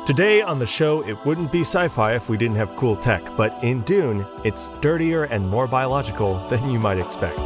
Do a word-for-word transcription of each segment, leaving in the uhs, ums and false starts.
Today on the show, it wouldn't be sci-fi if we didn't have cool tech, but in Dune, it's dirtier and more biological than you might expect.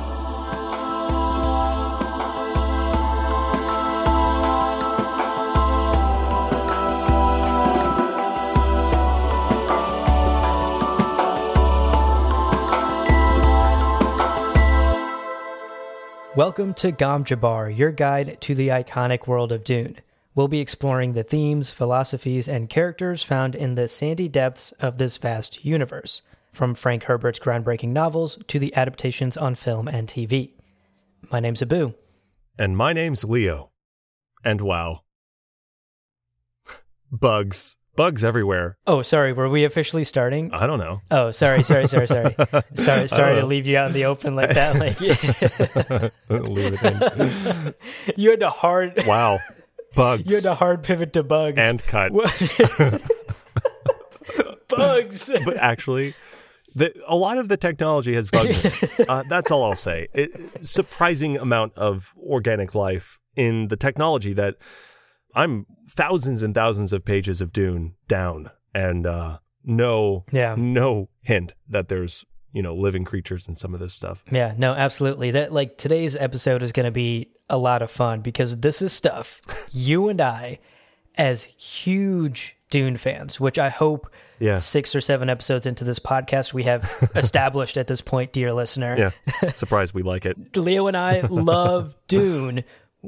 Welcome to Gom Jabbar, your guide to the iconic world of Dune. We'll be exploring the themes, philosophies, and characters found in the sandy depths of this vast universe, from Frank Herbert's groundbreaking novels to the adaptations on film and T V. My name's Abu. And my name's Leo. And wow. Bugs. Bugs everywhere. Oh, sorry, were we officially starting? I don't know. Oh, sorry, sorry, sorry, sorry. sorry sorry to leave you out in the open like that. Like Leave it in. You had a hard... Wow. Bugs. You had a hard pivot to bugs. And cut. Bugs. But actually, the, a lot of the technology has bugs. uh, that's all I'll say. It, surprising amount of organic life in the technology that I'm thousands and thousands of pages of Dune down, and uh, no, yeah. no hint that there's, you know, living creatures in some of this stuff. Yeah, no, absolutely. That like today's episode is going to be a lot of fun because this is stuff you and I, as huge Dune fans, which I hope yeah. six or seven episodes into this podcast we have established at this point, dear listener. Yeah, surprised we like it. Leo and I love Dune.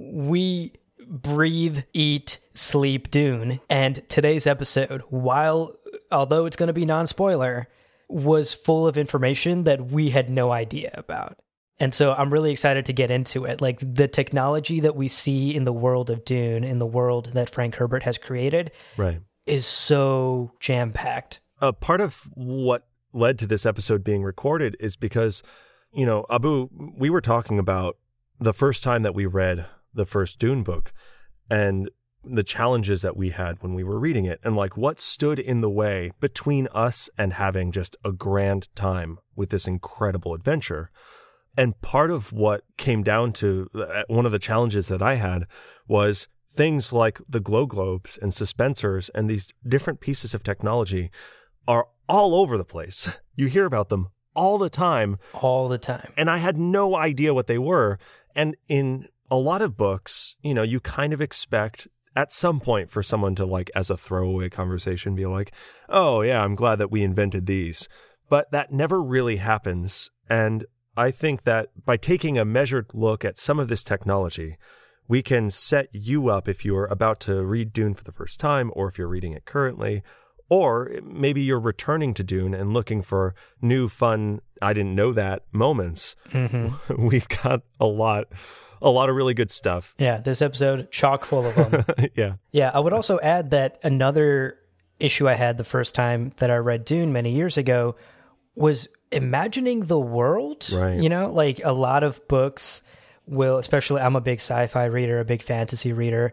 We breathe, eat, sleep Dune. And today's episode, while although it's going to be non-spoiler, was full of information that we had no idea about. And so I'm really excited to get into it. Like the technology that we see in the world of Dune, in the world that Frank Herbert has created, right, is so jam-packed. Uh, part of what led to this episode being recorded is because, you know, Abu, we were talking about the first time that we read the first Dune book and the challenges that we had when we were reading it, and like what stood in the way between us and having just a grand time with this incredible adventure. And part of what came down to one of the challenges that I had was things like the glow globes and suspensors and these different pieces of technology are all over the place. You hear about them all the time. All the time. And I had no idea what they were. And in a lot of books, you know, you kind of expect at some point for someone to, like, as a throwaway conversation, be like, oh, yeah, I'm glad that we invented these. But that never really happens. And I think that by taking a measured look at some of this technology, we can set you up if you're about to read Dune for the first time, or if you're reading it currently, or maybe you're returning to Dune and looking for new, fun, I didn't know that moments. Mm-hmm. We've got a lot, a lot of really good stuff. Yeah, this episode, chock full of them. yeah. Yeah, I would also add that another issue I had the first time that I read Dune many years ago was imagining the world. Right. You know, like a lot of books will, especially I'm a big sci-fi reader, a big fantasy reader.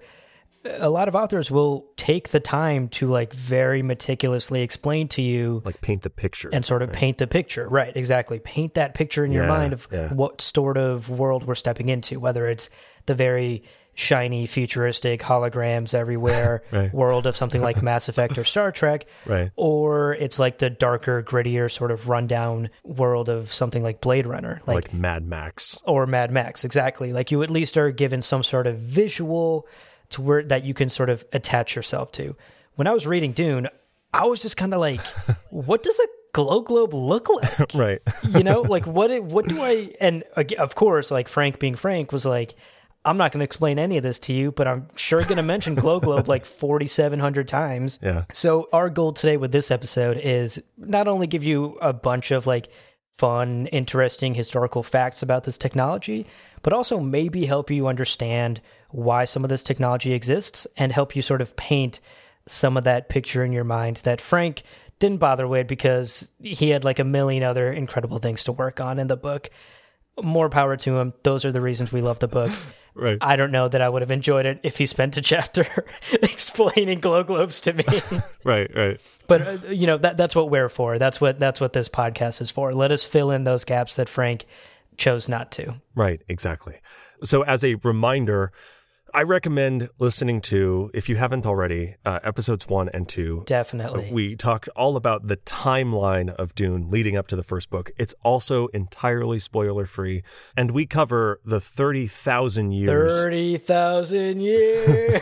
A lot of authors will take the time to like very meticulously explain to you, like paint the picture and sort of right? paint the picture. Right. Exactly. Paint that picture in yeah, your mind of yeah. what sort of world we're stepping into, whether it's the very shiny, futuristic holograms everywhere right. world of something like Mass Effect or Star Trek, right. or it's like the darker, grittier sort of rundown world of something like Blade Runner. Like, like Mad Max. Or Mad Max, exactly. Like you at least are given some sort of visual to where that you can sort of attach yourself to. When I was reading Dune, I was just kind of like, what does a glow globe look like? Right. You know, like what, what do I, and of course, like Frank being Frank was like, I'm not going to explain any of this to you, but I'm sure going to mention glow globe like forty-seven hundred times. Yeah. So our goal today with this episode is not only give you a bunch of like fun, interesting historical facts about this technology, but also maybe help you understand why some of this technology exists and help you sort of paint some of that picture in your mind that Frank didn't bother with because he had like a million other incredible things to work on in the book. More power to him. Those are the reasons we love the book. Right. I don't know that I would have enjoyed it if he spent a chapter explaining glow globes to me. Right, right. But uh, you know that that's what we're for. That's what that's what this podcast is for. Let us fill in those gaps that Frank chose not to. Right, exactly. So as a reminder, I recommend listening to, if you haven't already, uh, episodes one and two. Definitely. We talked all about the timeline of Dune leading up to the first book. It's also entirely spoiler-free, and we cover the thirty thousand years. thirty thousand years!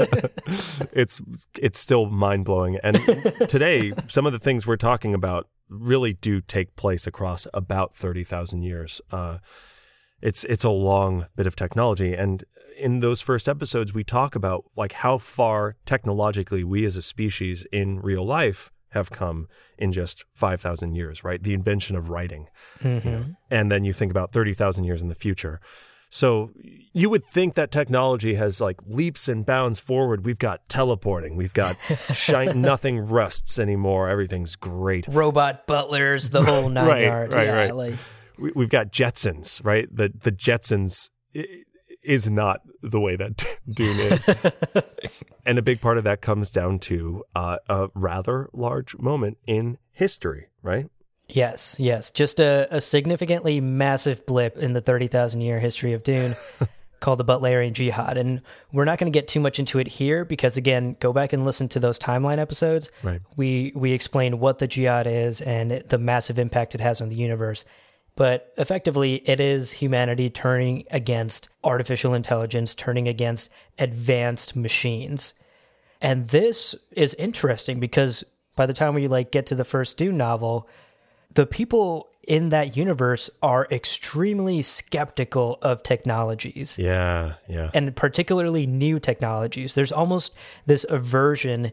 it's it's still mind-blowing. And today, some of the things we're talking about really do take place across about thirty thousand years. Uh, it's it's a long bit of technology, and in those first episodes, we talk about like how far technologically we as a species in real life have come in just five thousand years, right? The invention of writing. Mm-hmm. You know? And then you think about thirty thousand years in the future. So you would think that technology has like leaps and bounds forward. We've got teleporting. We've got shine, nothing rusts anymore. Everything's great. Robot butlers, the whole nine right, yards. Right, yeah, right. like... we, we've got Jetsons, right? The, the Jetsons... It, is not the way that Dune is. And a big part of that comes down to uh, a rather large moment in history, right? Yes, yes. Just a, a significantly massive blip in the thirty thousand year history of Dune called the Butlerian Jihad. And we're not going to get too much into it here because, again, go back and listen to those timeline episodes. Right. We, we explain what the Jihad is and the massive impact it has on the universe. But effectively, it is humanity turning against artificial intelligence, turning against advanced machines. And this is interesting because by the time we like get to the first Dune novel, the people in that universe are extremely skeptical of technologies. Yeah, yeah. And particularly new technologies. There's almost this aversion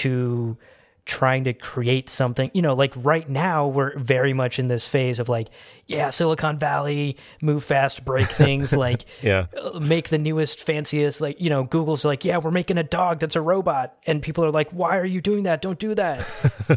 to trying to create something, you know, like right now we're very much in this phase of like, yeah, Silicon Valley, move fast, break things, like yeah. make the newest, fanciest, like, you know, Google's like, yeah, we're making a dog that's a robot. And people are like, why are you doing that? Don't do that.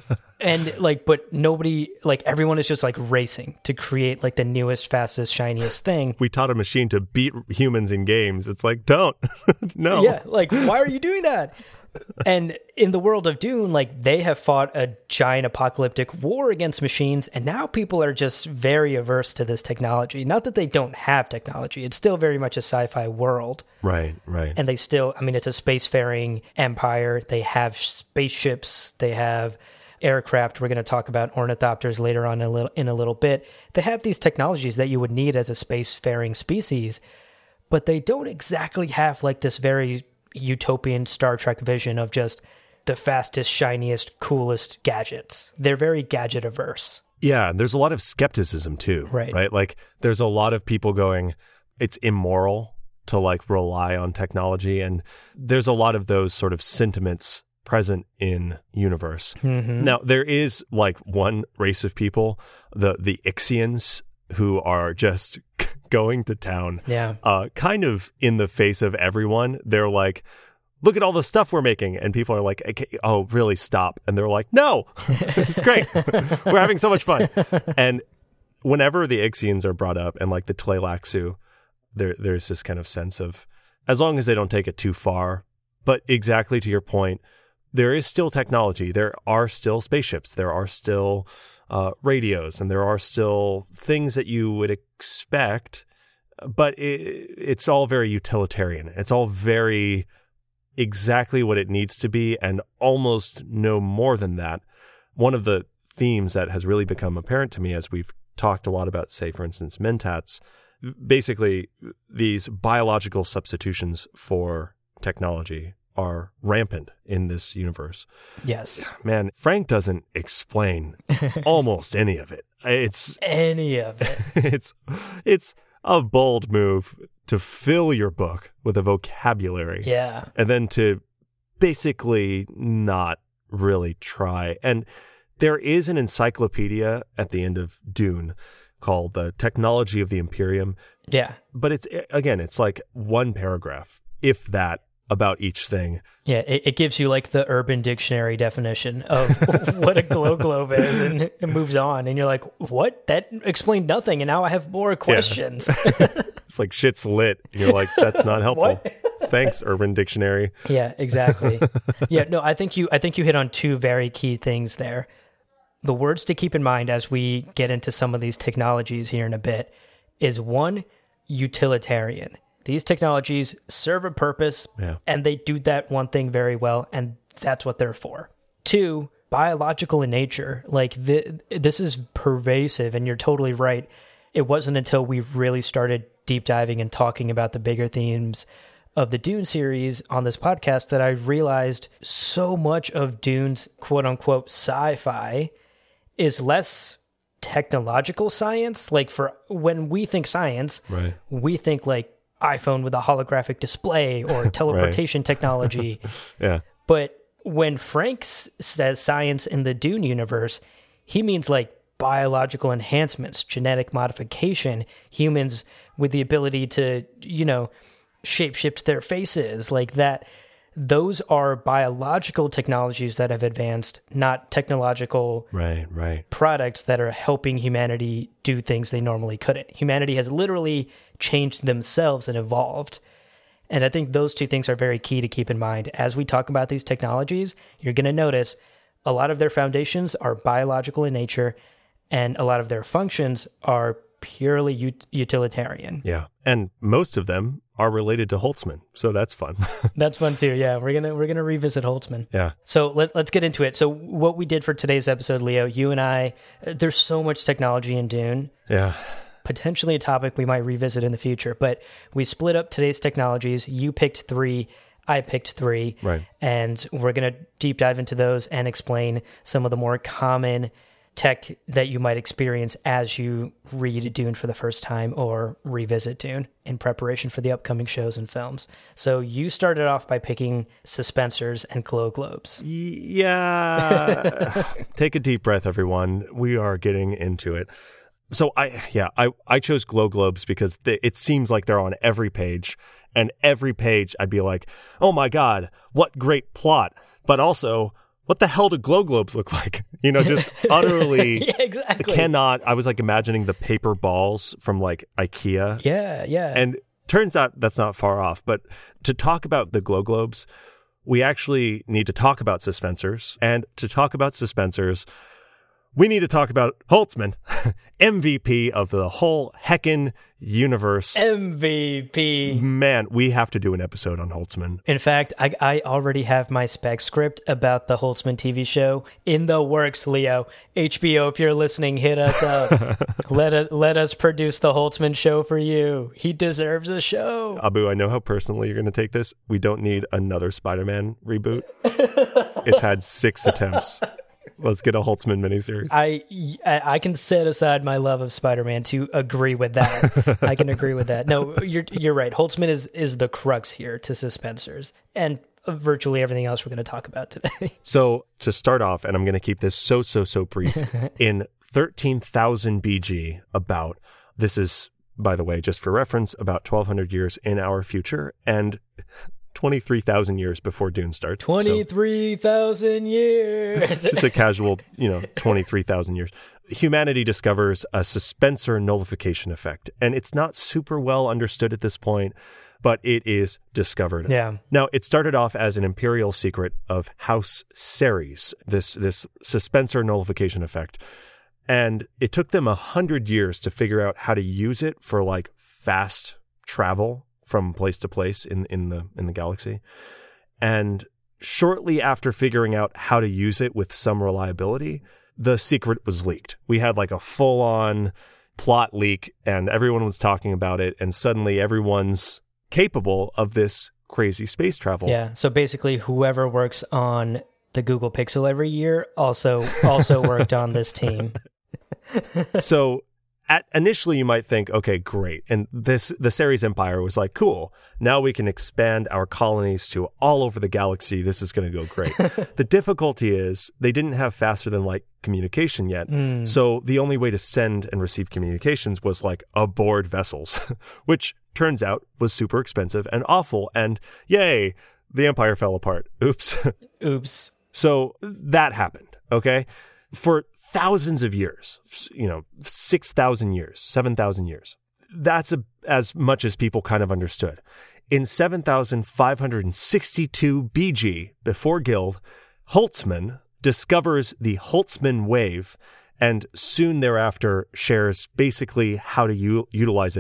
And like, but nobody, like everyone is just like racing to create like the newest, fastest, shiniest thing. We taught a machine to beat humans in games. It's like, don't, no. Yeah, like, why are you doing that? And in the world of Dune, like they have fought a giant apocalyptic war against machines, and now people are just very averse to this technology. Not that they don't have technology; it's still very much a sci-fi world. Right, right. And they still, I mean, it's a spacefaring empire. They have spaceships. They have aircraft. We're going to talk about ornithopters later on in a little in a little bit. They have these technologies that you would need as a spacefaring species, but they don't exactly have like this very utopian Star Trek vision of just the fastest, shiniest, coolest gadgets. They're very gadget averse. Yeah, there's a lot of skepticism too, right? Right, like there's a lot of people going, it's immoral to like rely on technology, and there's a lot of those sort of sentiments present in universe. Mm-hmm. Now there is like one race of people, the the Ixians, who are just going to town, yeah, uh, kind of in the face of everyone. They're like, look at all the stuff we're making. And people are like, okay, oh, really, stop. And they're like, no, it's great. We're having so much fun. And whenever the Ixians are brought up and like the Tleilaxu, there, there's this kind of sense of, as long as they don't take it too far. But exactly to your point, there is still technology. There are still spaceships. There are still uh, radios, and there are still things that you would expect, but it, it's all very utilitarian. It's all very exactly what it needs to be, and almost no more than that. One of the themes that has really become apparent to me as we've talked a lot about, say, for instance, mentats, basically these biological substitutions for technology are rampant in this universe. Yes. Man, Frank doesn't explain almost any of it. It's any of it. It's it's a bold move to fill your book with a vocabulary. Yeah. And then to basically not really try. And there is an encyclopedia at the end of Dune called The Technology of the Imperium. Yeah. But it's, again, it's like one paragraph, if that, about each thing. Yeah, it, it gives you like the Urban Dictionary definition of what a glow globe is, and it moves on, and you're like, what? That explained nothing, and now I have more questions. Yeah. It's like shit's lit. You're like, that's not helpful. What? Thanks, Urban Dictionary. Yeah, exactly. Yeah, no, I think you I think you hit on two very key things there. The words to keep in mind as we get into some of these technologies here in a bit is one, utilitarian. these technologies serve a purpose, yeah. and they do that one thing very well, and that's what they're for. Two, biological in nature. Like, th- this is pervasive, and you're totally right. It wasn't until we really started deep diving and talking about the bigger themes of the Dune series on this podcast that I realized so much of Dune's quote-unquote sci-fi is less technological science. Like, for when we think science, right. we think like iPhone with a holographic display or teleportation right. technology. Yeah. But when Frank s- says science in the Dune universe, he means like biological enhancements, genetic modification, humans with the ability to, you know, shapeshift their faces, like that. Those are biological technologies that have advanced, not technological right, right. products that are helping humanity do things they normally couldn't. Humanity has literally changed themselves and evolved. And I think those two things are very key to keep in mind. As we talk about these technologies, you're going to notice a lot of their foundations are biological in nature, and a lot of their functions are purely ut- utilitarian. Yeah. And most of them are related to Holtzman. So that's fun. That's fun too. Yeah. We're going to, we're going to revisit Holtzman. Yeah. So let, let's get into it. So what we did for today's episode, Leo, you and I, uh, there's so much technology in Dune. Yeah. Potentially a topic we might revisit in the future, but we split up today's technologies. You picked three, I picked three. Right. And we're going to deep dive into those and explain some of the more common tech that you might experience as you read Dune for the first time or revisit Dune in preparation for the upcoming shows and films. So you started off by picking suspensors and glow globes. Yeah. Take a deep breath, everyone. We are getting into it. So I, yeah, I, I chose glow globes because they, it seems like they're on every page, and every page I'd be like, oh my God, what great plot. But also, what the hell do glow globes look like? You know, just utterly yeah, exactly. cannot. I was like imagining the paper balls from like IKEA. Yeah, yeah. And turns out that's not far off. But to talk about the glow globes, we actually need to talk about suspensors. And to talk about suspensors, we need to talk about Holtzman, M V P of the whole heckin' universe. M V P. Man, we have to do an episode on Holtzman. In fact, I, I already have my spec script about the Holtzman T V show in the works, Leo. H B O, if you're listening, hit us up. let, us, let us produce the Holtzman show for you. He deserves a show. Abu, I know how personally you're going to take this. We don't need another Spider-Man reboot. It's had six attempts. Let's get a Holtzman miniseries. I, I I can set aside my love of Spider-Man to agree with that. I can agree with that. No, you're you're right. Holtzman is is the crux here to suspensors and virtually everything else we're going to talk about today. So to start off, and I'm going to keep this so, so, so brief, in thirteen thousand B G, about, this is, by the way, just for reference, about twelve hundred years in our future, and twenty-three thousand years before Dune starts. twenty-three thousand so, years. Just a casual, you know, twenty-three thousand years. Humanity discovers a suspensor nullification effect, and it's not super well understood at this point, but it is discovered. Yeah. Now, it started off as an imperial secret of House Ceres, this, this suspensor nullification effect. And it took them a hundred years to figure out how to use it for like fast travel from place to place in, in the in the galaxy. And shortly after figuring out how to use it with some reliability, the secret was leaked. We had like a full-on plot leak, and everyone was talking about it, and suddenly everyone's capable of this crazy space travel. Yeah, so basically whoever works on the Google Pixel every year also also worked on this team. So At, initially, you might think, okay, great. And this the Ceres Empire was like, cool. Now we can expand our colonies to all over the galaxy. This is going to go great. The difficulty is they didn't have faster than light communication yet. Mm. So the only way to send and receive communications was like aboard vessels, which turns out was super expensive and awful. And yay, the Empire fell apart. Oops. Oops. So that happened, okay? For thousands of years, you know, six thousand years, seven thousand years. That's a, as much as people kind of understood. In seven thousand five hundred sixty-two B G, before Guild, Holtzman discovers the Holtzman wave, and soon thereafter shares basically how to u- utilize it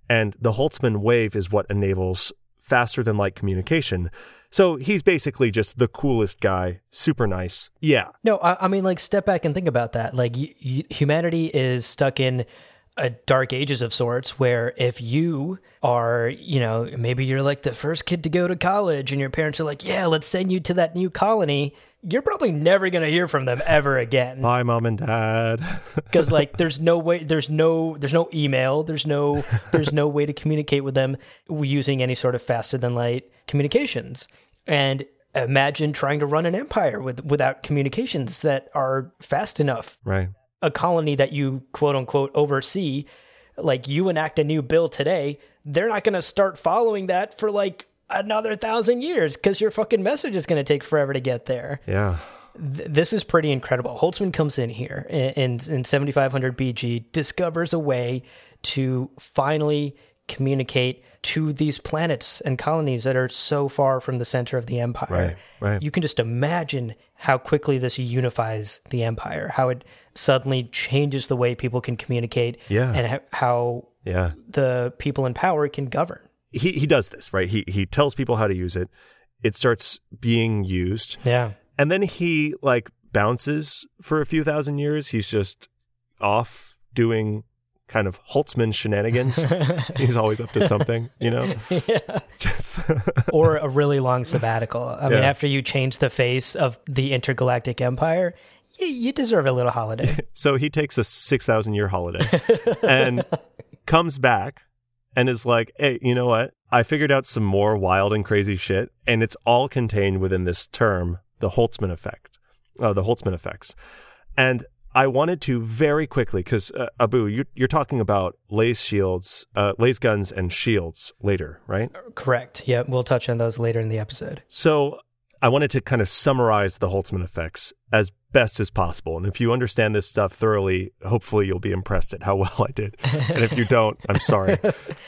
And the Holtzman wave is what enables faster than light communication. So he's basically just the coolest guy, super nice. Yeah. No, I, I mean, like, step back and think about that. Like, y- y- humanity is stuck in a dark ages of sorts where if you are, you know, maybe you're like the first kid to go to college and your parents are like, yeah, let's send you to that new colony, you're probably never going to hear from them ever again. Bye, mom and dad. Because like there's no way, there's no, there's no email, there's no, there's no way to communicate with them using any sort of faster than light communications. And imagine trying to run an empire with without communications that are fast enough. Right. A colony that you quote unquote oversee, like you enact a new bill today, they're not going to start following that for like another thousand years because your fucking message is going to take forever to get there. Yeah. Th- this is pretty incredible. Holtzman comes in here in, in, in seventy-five hundred B G, discovers a way to finally communicate to these planets and colonies that are so far from the center of the empire. Right, right. You can just imagine how quickly this unifies the empire, how it suddenly changes the way people can communicate, yeah. and ha- how yeah. the people in power can govern. He he does this, right? He he tells people how to use it. It starts being used. Yeah. And then he like bounces for a few thousand years. He's just off doing kind of Holtzman shenanigans. He's always up to something, you know? Yeah. Just Or a really long sabbatical. I Yeah. mean, after you change the face of the intergalactic empire, you, you deserve a little holiday. So he takes a six thousand year holiday and comes back and is like, hey, you know what? I figured out some more wild and crazy shit, and it's all contained within this term, the Holtzman effect, uh, the Holtzman effects. And I wanted to very quickly, because uh, Abu, you, you're talking about laser shields, uh, laser guns and shields later, right? Correct. Yeah, we'll touch on those later in the episode. So I wanted to kind of summarize the Holtzman effects as best as possible. And if you understand this stuff thoroughly, hopefully you'll be impressed at how well I did. And if you don't, I'm sorry.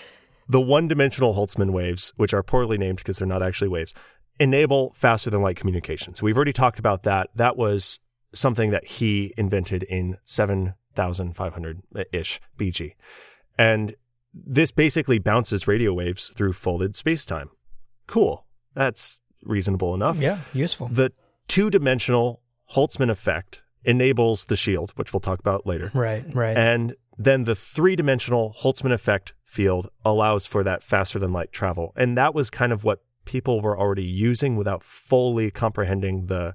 The one-dimensional Holtzman waves, which are poorly named because they're not actually waves, enable faster than light communications. We've already talked about that. That was something that he invented in seven thousand five hundred-ish B G. And this basically bounces radio waves through folded space-time. Cool. That's reasonable enough. Yeah, useful. The two-dimensional Holtzman effect enables the shield, which we'll talk about later. Right, right. And then the three-dimensional Holtzman effect field allows for that faster-than-light travel. And that was kind of what people were already using without fully comprehending the,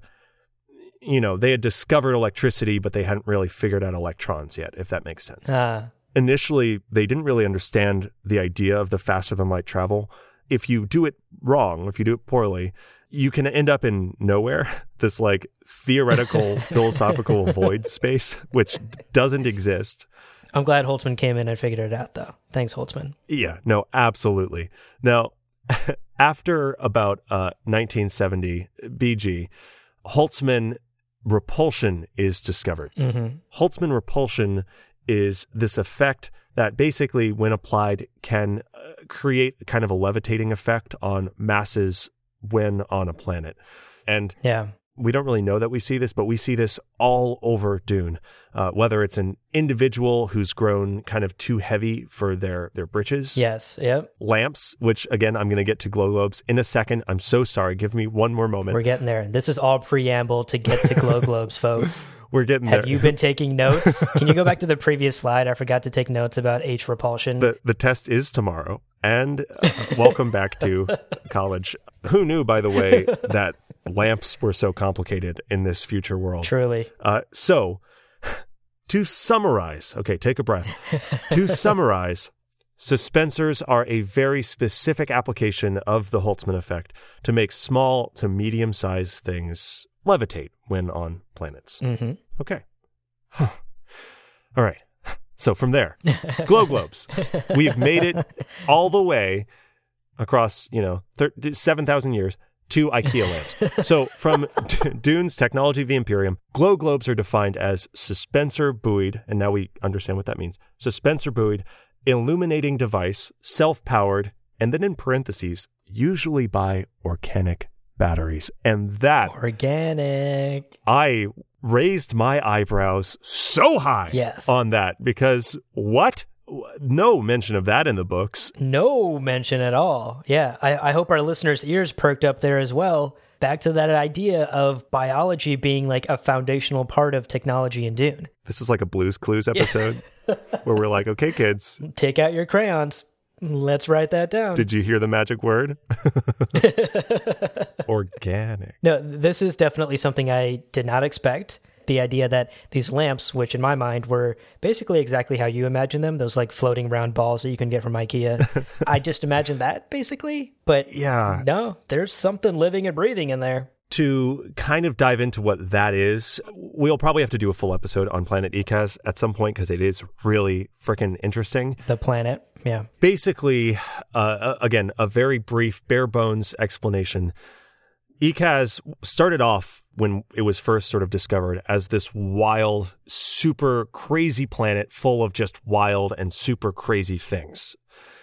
you know, they had discovered electricity, but they hadn't really figured out electrons yet, if that makes sense. Ah, Initially, they didn't really understand the idea of the faster-than-light travel. If you do it wrong, if you do it poorly, you can end up in nowhere, this like theoretical philosophical void space, which doesn't exist. I'm glad Holtzman came in and figured it out, though. Thanks, Holtzman. Yeah, no, absolutely. Now, after about uh, nineteen seventy B G, Holtzman repulsion is discovered. Mm-hmm. Holtzman repulsion is this effect that basically, when applied, can uh, create kind of a levitating effect on masses when on a planet. And Yeah. we don't really know that we see this, but we see this all over Dune, uh, whether it's an individual who's grown kind of too heavy for their, their britches. Yes. Yep. Lamps, which again, I'm going to get to glow globes in a second. I'm so sorry. Give me one more moment. We're getting there. This is all preamble to get to glow globes, folks. We're getting Have there. you been taking notes? Can you go back to the previous slide? I forgot to take notes about H repulsion. The, the test is tomorrow. And uh, welcome back to college. Who knew, by the way, that lamps were so complicated in this future world? Truly. Uh, so, to summarize, okay, take a breath. To summarize, suspensors are a very specific application of the Holtzman effect to make small to medium-sized things levitate when on planets. Mm-hmm. Okay. Huh. All right. So from there, glow globes. We've made it all the way across, you know, thir- seven thousand years to IKEA lamps. So from D- Dune's Technology of the Imperium, glow globes are defined as suspensor buoyed, and now we understand what that means. Suspensor buoyed, illuminating device, self-powered, and then in parentheses, usually by organic batteries. And that, Organic. I raised my eyebrows so high Yes. on that because what? No mention of that in the books. No mention at all. Yeah, I, I hope our listeners' ears perked up there as well. Back to that idea of biology being like a foundational part of technology in Dune. This is like a Blue's Clues episode where we're like, okay, kids. Take out your crayons. Let's write that down. Did you hear the magic word? Organic. No, this is definitely something I did not expect. The idea that these lamps, which in my mind were basically exactly how you imagine them, those like floating round balls that you can get from IKEA. I just imagined that basically, but yeah, no, there's something living and breathing in there. To kind of dive into what that is, we'll probably have to do a full episode on Planet Ikaz at some point because it is really freaking interesting. The planet, yeah. Basically, uh, again, a very brief, bare bones explanation. Ikaz started off when it was first sort of discovered as this wild, super crazy planet full of just wild and super crazy things.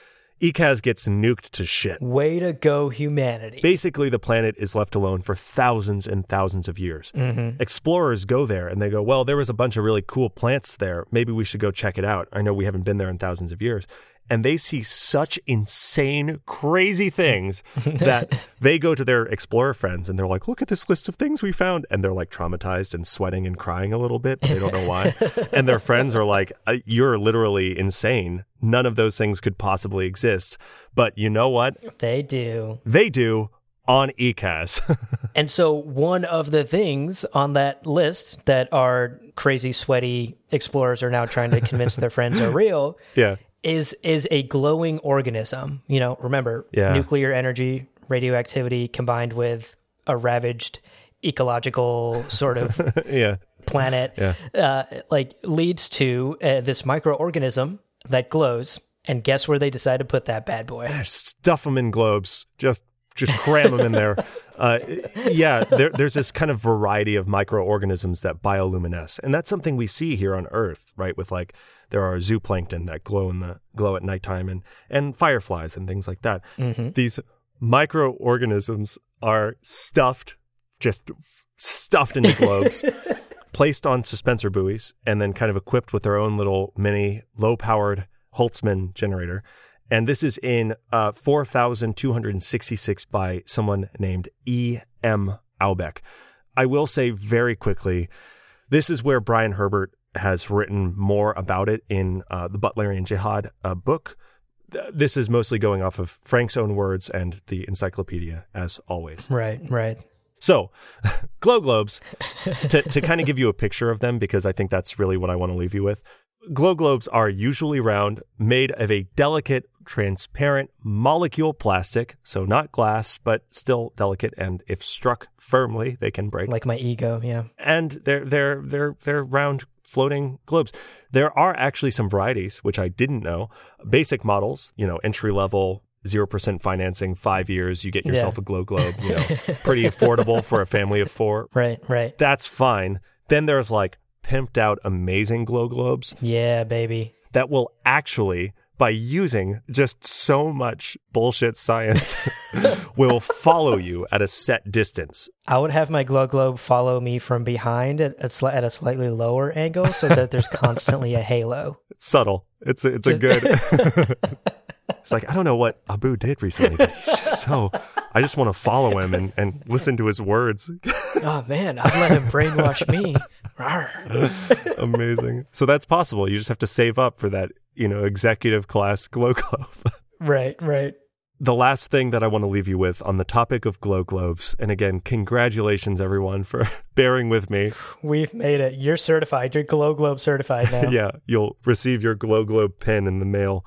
Ikaz gets nuked to shit. Way to go, humanity. Basically, the planet is left alone for thousands and thousands of years. Mm-hmm. Explorers go there and they go, well, there was a bunch of really cool plants there. Maybe we should go check it out. I know we haven't been there in thousands of years. And they see such insane, crazy things that they go to their explorer friends and they're like, look at this list of things we found. And they're like traumatized and sweating and crying a little bit. But they don't know why. And their friends are like, you're literally insane. None of those things could possibly exist. But you know what? They do. They do on Ikaz. And so one of the things on that list that our crazy, sweaty explorers are now trying to convince their friends are real. Yeah. is is a glowing organism. You know, remember, yeah. nuclear energy, radioactivity combined with a ravaged ecological sort of yeah. planet, yeah. uh, like leads to uh, this microorganism that glows. And guess where they decide to put that bad boy? Stuff them in globes. Just just cram them in there. Uh, yeah, there, there's this kind of variety of microorganisms that bioluminesce. And that's something we see here on Earth, right? With like, there are zooplankton that glow in the glow at nighttime and, and fireflies and things like that. Mm-hmm. These microorganisms are stuffed, just stuffed into globes, placed on suspensor buoys, and then kind of equipped with their own little mini low-powered Holtzman generator. And this is in uh, four thousand two hundred sixty-six by someone named E M Aubeck. I will say very quickly, this is where Brian Herbert has written more about it in uh, the Butlerian Jihad uh, book. This is mostly going off of Frank's own words and the encyclopedia, as always. Right, right. So, glow globes, to, to kind of give you a picture of them, because I think that's really what I want to leave you with. Glow globes are usually round, made of a delicate, transparent molecule plastic, so not glass, but still delicate, and if struck firmly, they can break. Like my ego, yeah. And they're they're they're they're round, floating globes. There are actually some varieties, which I didn't know. Basic models, you know, entry level, zero percent financing, five years, you get yourself yeah. a glow globe. You know, pretty affordable for a family of four. Right, right. That's fine. Then there's like pimped out amazing glow globes. Yeah, baby. That will actually, by using just so much bullshit science, will follow you at a set distance. I would have my glow globe follow me from behind at a, sli- at a slightly lower angle so that there's constantly a halo. It's subtle. It's a, it's Just- a good... It's like, I don't know what Abu did recently, but he's just so... I just want to follow him and, and listen to his words. Oh, man, I'd let him brainwash me. Amazing. So that's possible. You just have to save up for that, you know, executive class glow globe. Right, right. The last thing that I want to leave you with on the topic of glow globes, and again, congratulations, everyone, for bearing with me. We've made it. You're certified. You're Glow Globe certified now. Yeah, you'll receive your glow globe pin in the mail.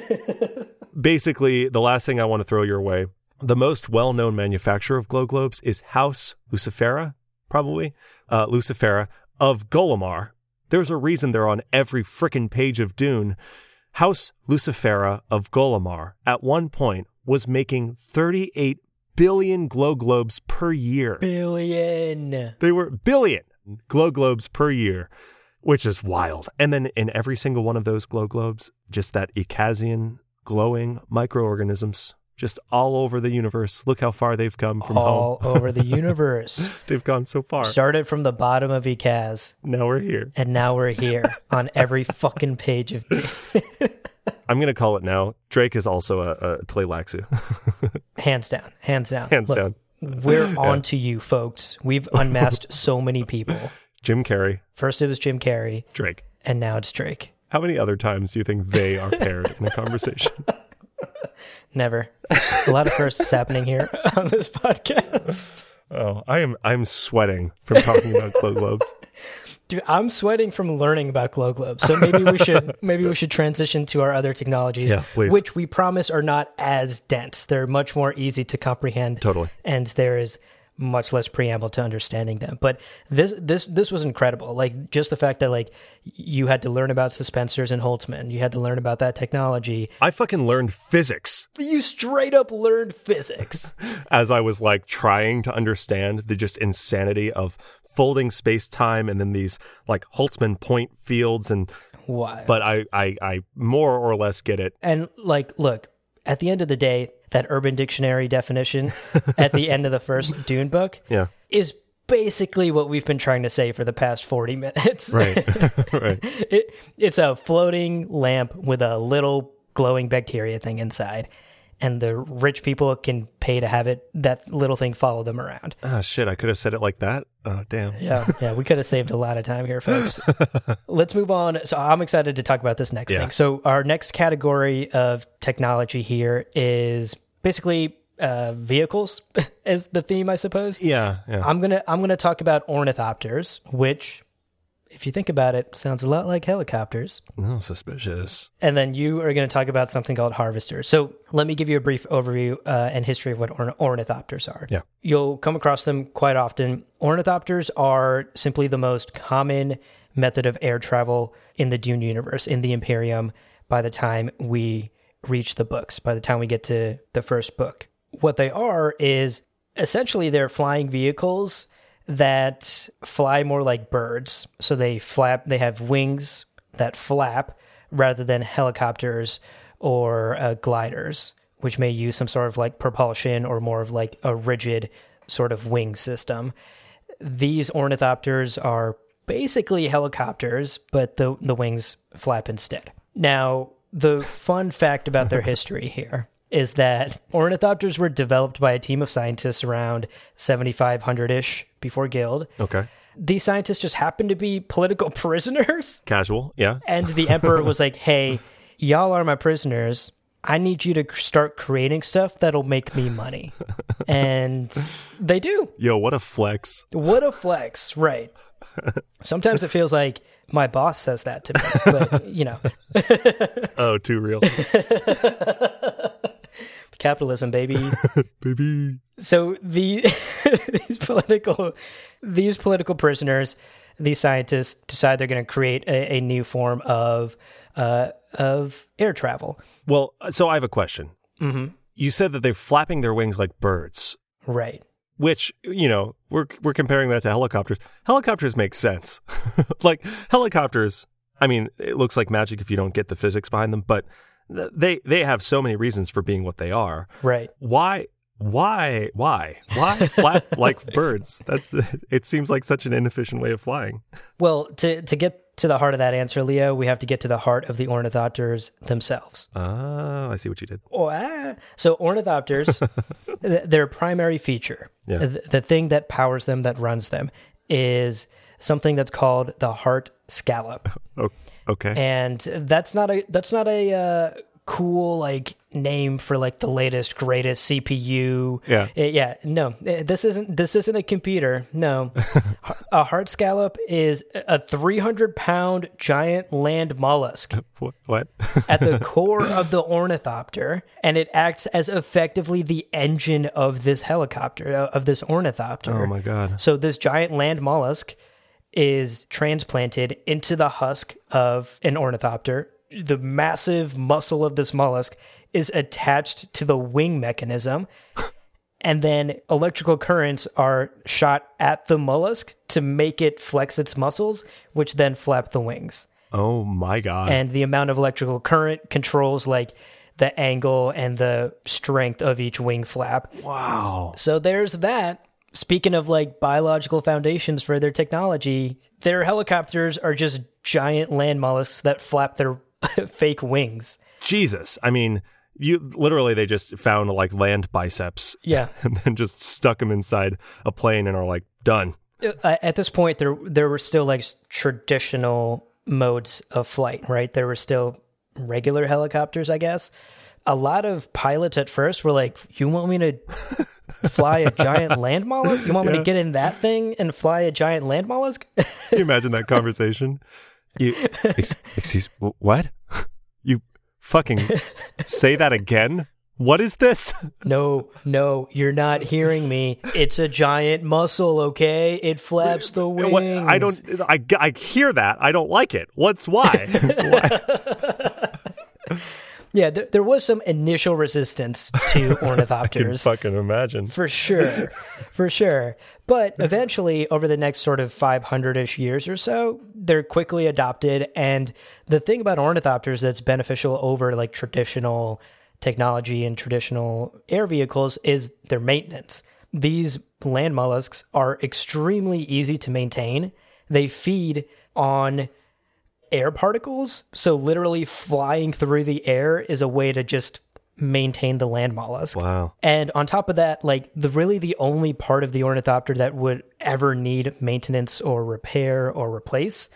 Basically, the last thing I want to throw your way, the most well-known manufacturer of glow globes is House Lucifera, probably, uh, Lucifera of Golomar. There's a reason they're on every frickin' page of Dune. House Lucifera of Golomar, at one point, was making thirty-eight billion glow globes per year. Billion. They were billion glow globes per year, which is wild. And then in every single one of those glow globes, just that Ikazian glowing microorganisms, just all over the universe. Look how far they've come from all home. over the universe. They've gone so far. Started from the bottom of Ikaz. Now we're here. And now we're here on every fucking page of Dune. I'm going to call it now. Drake is also a, a Tleilaxu. Hands down. Hands down. Hands Look, down. We're on to you, folks. We've unmasked so many people. Jim Carrey. First it was Jim Carrey. Drake. And now it's Drake. How many other times do you think they are paired in a conversation? Never. A lot of firsts happening here on this podcast. Oh, I am I'm sweating from talking about glow globes. Dude, I'm sweating from learning about glow globes. So maybe we should maybe we should transition to our other technologies, yeah, please. Which we promise are not as dense. They're much more easy to comprehend. Totally. And there is much less preamble to understanding them. But this this this was incredible. Like just the fact that like you had to learn about suspensors and Holtzman. You had to learn about that technology. I fucking learned physics. You straight up learned physics. As I was like trying to understand the just insanity of folding space-time and then these like Holtzman point fields and Wild. But I, I I more or less get it. And like, look, at the end of the day, that Urban Dictionary definition at the end of the first Dune book yeah. is basically what we've been trying to say for the past forty minutes. Right. right. It, it's a floating lamp with a little glowing bacteria thing inside. And the rich people can pay to have it, that little thing follow them around. Oh, shit. I could have said it like that. Oh, damn. Yeah. Yeah. We could have saved a lot of time here, folks. Let's move on. So I'm excited to talk about this next yeah. thing. So our next category of technology here is basically uh, vehicles as the theme, I suppose. Yeah. yeah. I'm going to I'm going to talk about ornithopters, which, if you think about it, sounds a lot like helicopters. No, suspicious. And then you are going to talk about something called harvesters. So let me give you a brief overview uh, and history of what orn- ornithopters are. Yeah. You'll come across them quite often. Ornithopters are simply the most common method of air travel in the Dune universe, in the Imperium, by the time we reach the books, by the time we get to the first book. What they are is essentially they're flying vehicles that fly more like birds. So they flap, they have wings that flap rather than helicopters or uh, gliders, which may use some sort of like propulsion or more of like a rigid sort of wing system. These ornithopters are basically helicopters, but the, the wings flap instead. Now, the fun fact about their history here is that ornithopters were developed by a team of scientists around seventy-five hundred-ish before Guild. Okay. These scientists just happened to be political prisoners. Casual, yeah. And the emperor was like, hey, y'all are my prisoners. I need you to start creating stuff that'll make me money. And they do. Yo, what a flex. What a flex, right. Sometimes it feels like my boss says that to me, but, you know. Oh, too real. Capitalism, baby. Baby. So the these political these political prisoners, these scientists decide they're going to create a, a new form of uh, of air travel. Well, so I have a question. Mm-hmm. You said that they're flapping their wings like birds. Right. Which, you know, we're we're comparing that to helicopters. Helicopters make sense. Like helicopters, I mean, it looks like magic if you don't get the physics behind them, but they they have so many reasons for being what they are. Right. Why why why why flap like birds? That's it seems like such an inefficient way of flying. Well, to to get to the heart of that answer, Leo, we have to get to the heart of the ornithopters themselves. Oh, I see what you did. Oh, ah. So ornithopters, th- their primary feature, Yeah. th- the thing that powers them, that runs them, is something that's called the heart scallop. Oh, okay. And that's not a that's not a uh, cool like name for like the latest greatest C P U. Yeah. Uh, yeah. No, uh, this isn't this isn't a computer. No, a heart scallop is a three hundred pound giant land mollusk What? what? at the core of the ornithopter, and it acts as effectively the engine of this helicopter uh, of this ornithopter. Oh my god. So this giant land mollusk is transplanted into the husk of an ornithopter. The massive muscle of this mollusk is attached to the wing mechanism, and then electrical currents are shot at the mollusk to make it flex its muscles, which then flap the wings. Oh my god. And the amount of electrical current controls like the angle and the strength of each wing flap. Wow. So there's that. Speaking of like biological foundations for their technology, their helicopters are just giant land mollusks that flap their fake wings. Jesus. I mean, you literally, they just found like land biceps. Yeah. And then just stuck them inside a plane and are like, done. At this point, there there were still like traditional modes of flight, right? There were still regular helicopters, I guess. A lot of pilots at first were like, you want me to fly a giant land mollusk? You want yeah. me to get in that thing and fly a giant land mollusk? Can you imagine that conversation? You, ex- excuse, what? You fucking say that again? What is this? No, no, you're not hearing me. It's a giant mussel, okay? It flaps the wings. What, I don't, I, I hear that. I don't like it. What's why? why? Yeah, there, there was some initial resistance to ornithopters. I can fucking imagine. For sure, for sure. But eventually, over the next sort of five hundred-ish years or so, they're quickly adopted. And the thing about ornithopters that's beneficial over like traditional technology and traditional air vehicles is their maintenance. These land mollusks are extremely easy to maintain. They feed on air particles, so literally flying through the air is a way to just maintain the land mollusk. Wow. And on top of that, like the really the only part of the ornithopter that would ever need maintenance or repair or replace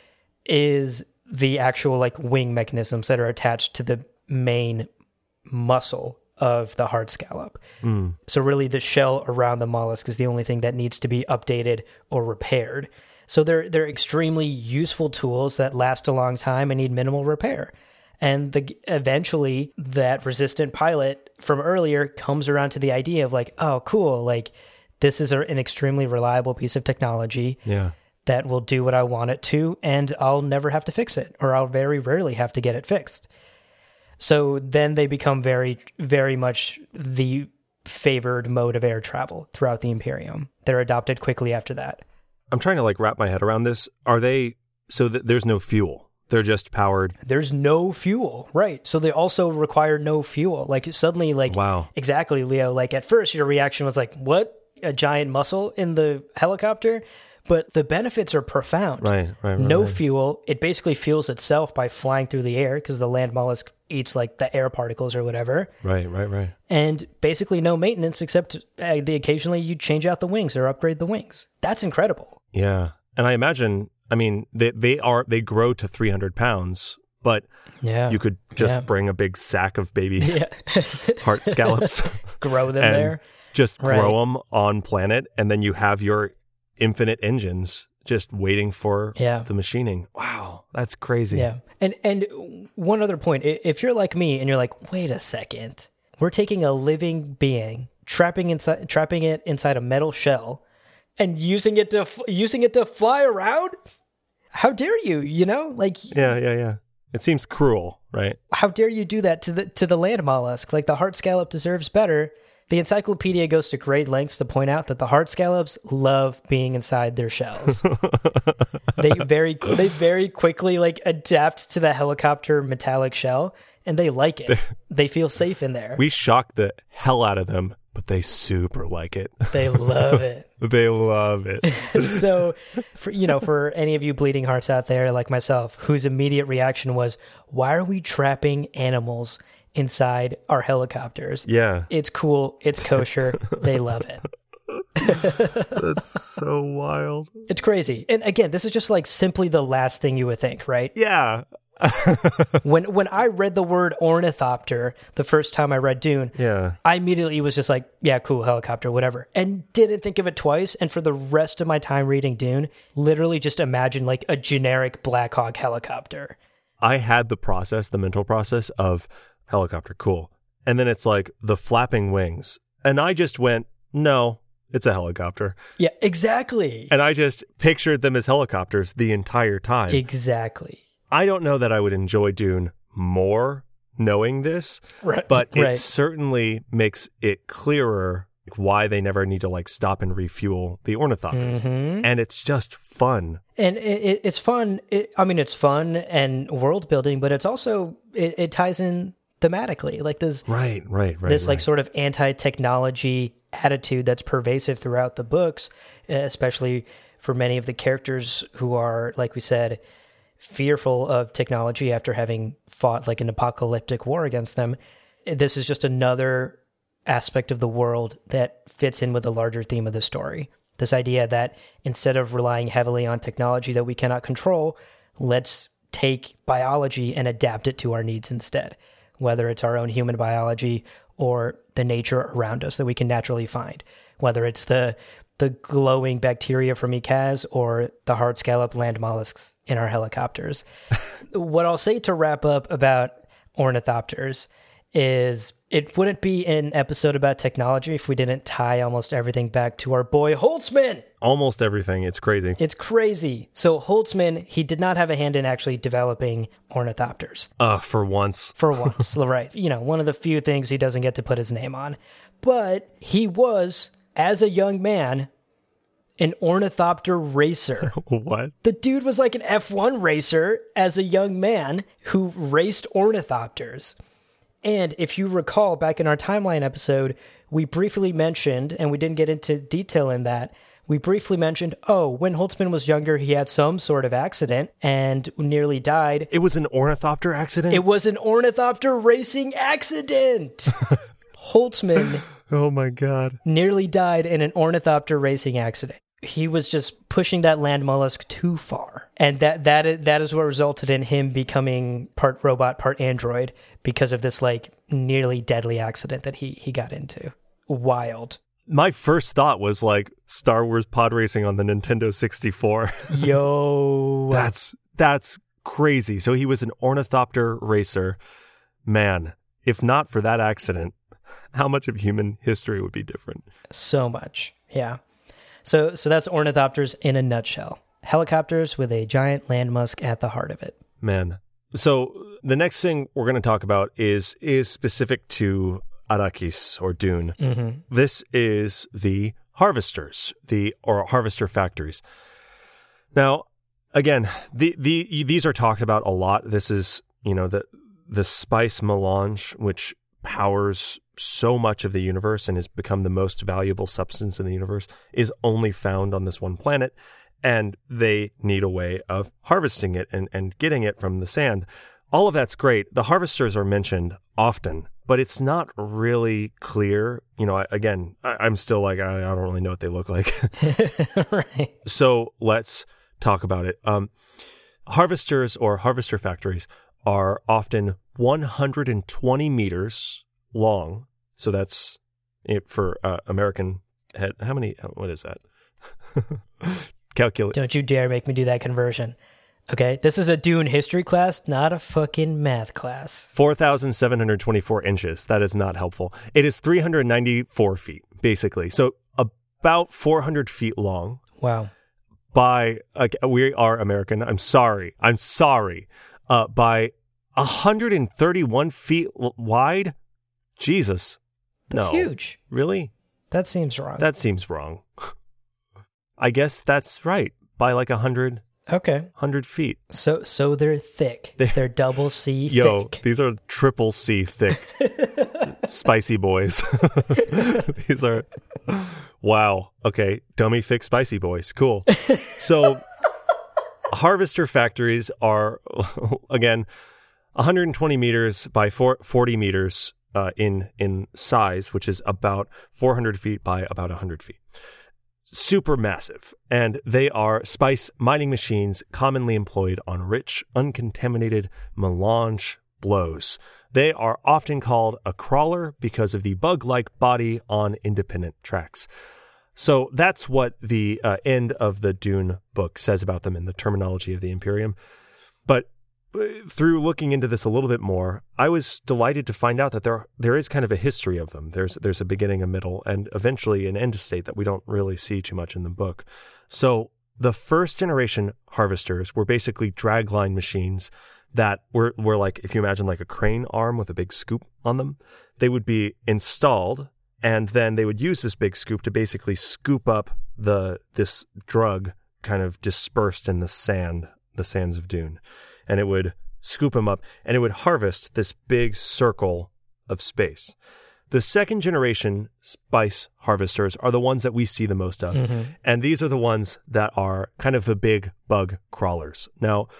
is the actual like wing mechanisms that are attached to the main muscle of the hard scallop. Mm. So really the shell around the mollusk is the only thing that needs to be updated or repaired. So they're they're extremely useful tools that last a long time and need minimal repair. And the eventually that resistant pilot from earlier comes around to the idea of like, oh, cool, like this is a, an extremely reliable piece of technology yeah. that will do what I want it to, and I'll never have to fix it, or I'll very rarely have to get it fixed. So then they become very, very much the favored mode of air travel throughout the Imperium. They're adopted quickly after that. I'm trying to like wrap my head around this. Are they, so that there's no fuel? They're just powered? There's no fuel, right. So they also require no fuel. Like suddenly like, wow. Exactly, Leo. Like at first your reaction was like, what? A giant mussel in the helicopter? But the benefits are profound. Right, right, right. No right. fuel. It basically fuels itself by flying through the air because the land mollusk eats like the air particles or whatever. Right, right, right. And basically no maintenance except uh, the occasionally you change out the wings or upgrade the wings. That's incredible. Yeah. And I imagine, I mean, they they are they grow to three hundred pounds, but yeah. you could just yeah. bring a big sack of baby yeah. heart scallops. Grow them and there. Just right. grow them on planet, and then you have your infinite engines just waiting for yeah. the machining. Wow, that's crazy. Yeah. And and one other point, if you're like me and you're like, wait a second, we're taking a living being, trapping inside trapping it inside a metal shell and using it to using it to fly around? How dare you, you know? Like Yeah, yeah, yeah. It seems cruel, right? How dare you do that to the to the land mollusk? Like the heart scallop deserves better. The encyclopedia goes to great lengths to point out that the heart scallops love being inside their shells. they very they very quickly like adapt to the helicopter metallic shell, and they like it. They feel safe in there. We shock the hell out of them, but they super like it. They love it. They love it. So, for, you know, for any of you bleeding hearts out there like myself, whose immediate reaction was, why are we trapping animals inside our helicopters? Yeah. It's cool. It's kosher. They love it. That's so wild. It's crazy. And again, this is just like simply the last thing you would think, right? Yeah. when when I read the word ornithopter the first time I read Dune, yeah. I immediately was just like, yeah, cool, helicopter, whatever. And didn't think of it twice. And for the rest of my time reading Dune, literally just imagined like a generic Black Hawk helicopter. I had the process, the mental process of helicopter, cool. And then it's like the flapping wings. And I just went, no, it's a helicopter. Yeah, exactly. And I just pictured them as helicopters the entire time. Exactly. I don't know that I would enjoy Dune more knowing this, right, but it right. certainly makes it clearer why they never need to like stop and refuel the ornithopters. Mm-hmm. And it's just fun. And it, it, it's fun. It, I mean, it's fun and world building, but it's also, it, it ties in thematically. Like this, right, right, right. This right. like sort of anti-technology attitude that's pervasive throughout the books, especially for many of the characters who are, like we said, fearful of technology after having fought like an apocalyptic war against them. This is just another aspect of the world that fits in with the larger theme of the story. This idea that instead of relying heavily on technology that we cannot control, let's take biology and adapt it to our needs instead, whether it's our own human biology or the nature around us that we can naturally find, whether it's the the glowing bacteria from E C A S or the hard scallop land mollusks in our helicopters. What I'll say to wrap up about ornithopters is it wouldn't be an episode about technology if we didn't tie almost everything back to our boy Holtzman. Almost everything. It's crazy. It's crazy. So Holtzman, he did not have a hand in actually developing ornithopters. Uh, for once. For once, right. You know, one of the few things he doesn't get to put his name on. But he was, as a young man, an ornithopter racer. What? The dude was like an F one racer as a young man who raced ornithopters. And if you recall, back in our timeline episode, we briefly mentioned, and we didn't get into detail in that, we briefly mentioned, oh, when Holtzman was younger, he had some sort of accident and nearly died. It was an ornithopter accident? It was an ornithopter racing accident! Holtzman... Oh my God. Nearly died in an ornithopter racing accident. He was just pushing that land mollusk too far. And that that is, that is what resulted in him becoming part robot, part android because of this like nearly deadly accident that he, he got into. Wild. My first thought was like Star Wars pod racing on the Nintendo sixty-four. Yo. That's that's crazy. So he was an ornithopter racer. Man, if not for that accident, how much of human history would be different? So much. Yeah. So so that's ornithopters in a nutshell. Helicopters with a giant land musk at the heart of it. Man. So the next thing we're going to talk about is is specific to Arrakis or Dune. Mm-hmm. This is the harvesters, the or harvester factories. Now, again, the the these are talked about a lot. This is, you know, the the spice melange, which powers so much of the universe and has become the most valuable substance in the universe, is only found on this one planet, and they need a way of harvesting it and, and getting it from the sand. All of that's great. The harvesters are mentioned often, but it's not really clear. You know, I, again, I, I'm still like, I, I don't really know what they look like. Right. So let's talk about it. Um, harvesters or harvester factories are often one hundred twenty meters long. So that's it for uh, American head. How many? What is that? Calculate. Don't you dare make me do that conversion. Okay, this is a Dune history class, not a fucking math class. four thousand seven hundred twenty-four inches. That is not helpful. It is three hundred ninety-four feet, basically. So about four hundred feet long. Wow. By, uh, we are American. I'm sorry. I'm sorry. Uh, by one hundred thirty-one feet wide. Jesus. That's no. huge. Really? That seems wrong. That seems wrong. I guess that's right. By like a hundred. Okay. Hundred feet. So so they're thick. They, they're double C yo, thick. These are triple C thick. Spicy boys. These are wow. Okay. Dummy thick spicy boys. Cool. So harvester factories are again one hundred twenty meters by forty meters. Uh, in in size, which is about four hundred feet by about one hundred feet. Super massive. And they are spice mining machines commonly employed on rich, uncontaminated melange blows. They are often called a crawler because of the bug-like body on independent tracks. So that's what the uh, end of the Dune book says about them in the terminology of the Imperium. But through looking into this a little bit more, I was delighted to find out that there there is kind of a history of them. There's there's a beginning, a middle, and eventually an end state that we don't really see too much in the book. So the first generation harvesters were basically dragline machines that were, were like, if you imagine like a crane arm with a big scoop on them, they would be installed, and then they would use this big scoop to basically scoop up the this drug kind of dispersed in the sand, the sands of Dune. And it would scoop them up, and it would harvest this big circle of space. The second generation spice harvesters are the ones that we see the most of. Mm-hmm. And these are the ones that are kind of the big bug crawlers. Now,